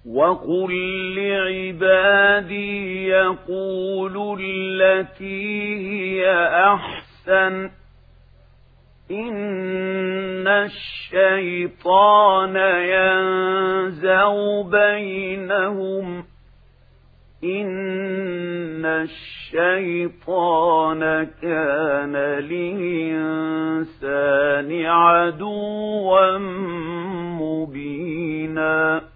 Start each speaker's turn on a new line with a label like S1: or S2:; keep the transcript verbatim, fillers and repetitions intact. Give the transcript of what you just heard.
S1: وقل لعبادي يقولوا التي هي أحسن إن الشيطان ينزغ بينهم إن الشيطان كان للإنسان عدوا مبينا.